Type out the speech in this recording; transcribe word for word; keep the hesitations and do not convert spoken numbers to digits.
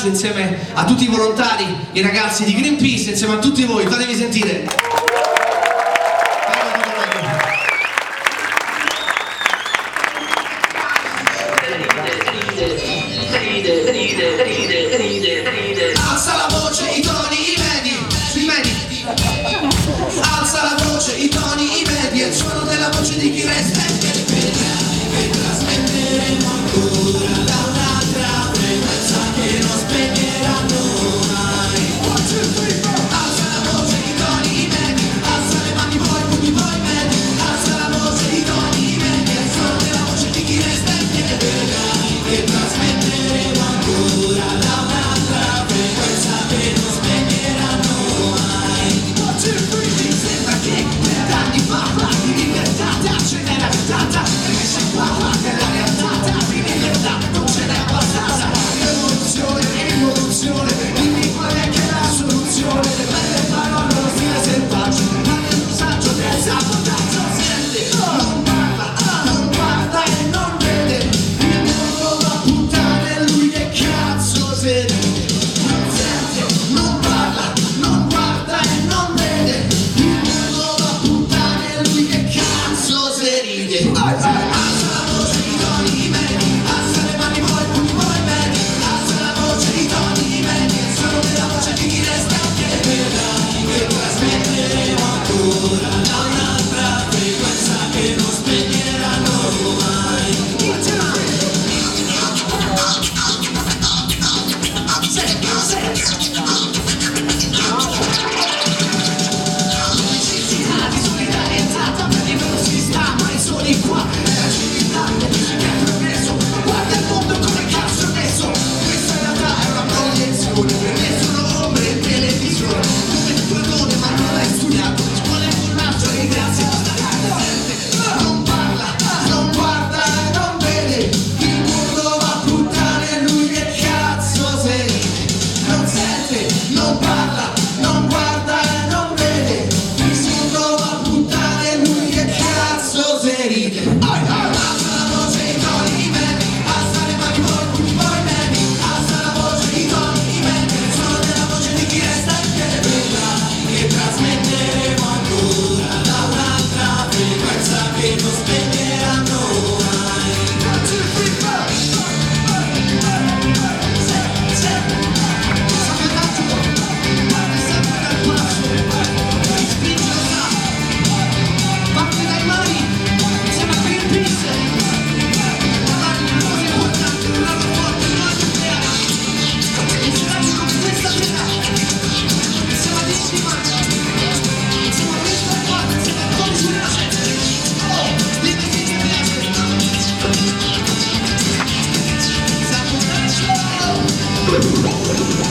messaggio insieme a tutti i volontari, i ragazzi di Greenpeace, insieme a tutti voi, fatevi sentire. Alza la voce, i toni, i medi, sui medi. Alza la voce, i toni, i medi, il suono della voce di chi resta in piedi. Vedrai che trasmetteremo ancora da un'altra frequenza che non spegneranno mai. Alza la voce, i toni, i medi, alza le mani poi, pugni poi medi. Alza la voce, i toni, i medi, il suono della voce di chi resta in piedi. Vedrai che trasmetteremo ancora da un'altra frequenza che non spegneranno mai. Sembra che vent'anni fa di libertà ce n'era tanta, perché sei qua nella realtà di libertà non ce n'è abbastanza. Evoluzione, evoluzione, dimmi qual è che è la soluzione. Le belle parole, lo stile selvaggio, ma nel messaggio del sabotaggio. Sente, non parla, non guarda e non vede, il mondo va a puttane, lui che cazzo se ride. Non sente, non parla, non guarda e non vede, il mondo va a puttane, lui che cazzo se ride. Alza la voce, i toni, i medi, alza le mani poi, pugni poi medi. Alza la voce, i toni, i medi, il suono della voce di chi resta in piedi. Vedrai che trasmetteremo ancora da un'altra frequenza che non spegneranno mai. Necessità di solidarietà, per di non si sta mai soli qua. La civiltà, la musica è progresso, guarda il mondo come cazzo è messo. Questa in realtà è una proiezione, per me sono ombre in televisione. Come il tuo nome ma non l'hai studiato, scuola e formaggio e grazie a sta cazzo. Non parla, non guarda e non vede, il mondo va a puttane, lui che cazzo se ride. Non sente, non parla, non guarda e non vede, il mondo va a puttane, lui che cazzo se ride. Alza la voce, i toni, i medi, alza le mani poi, pugni poi medi. Alza la voce, i toni, i medi, il suono della voce di chi resta in piedi. Vedrai che trasmetteremo ancora da un'altra frequenza che non spegneranno mai. Parti dai mani, insieme a Greenpeace. Parlare di cose importanti, un altro forte, un altro idea. Insieme con questa sera, insieme a Disney, insieme a questo fatto, insieme a Tony Sunace. Oh, dimmi che ti piace. Sabotaggio.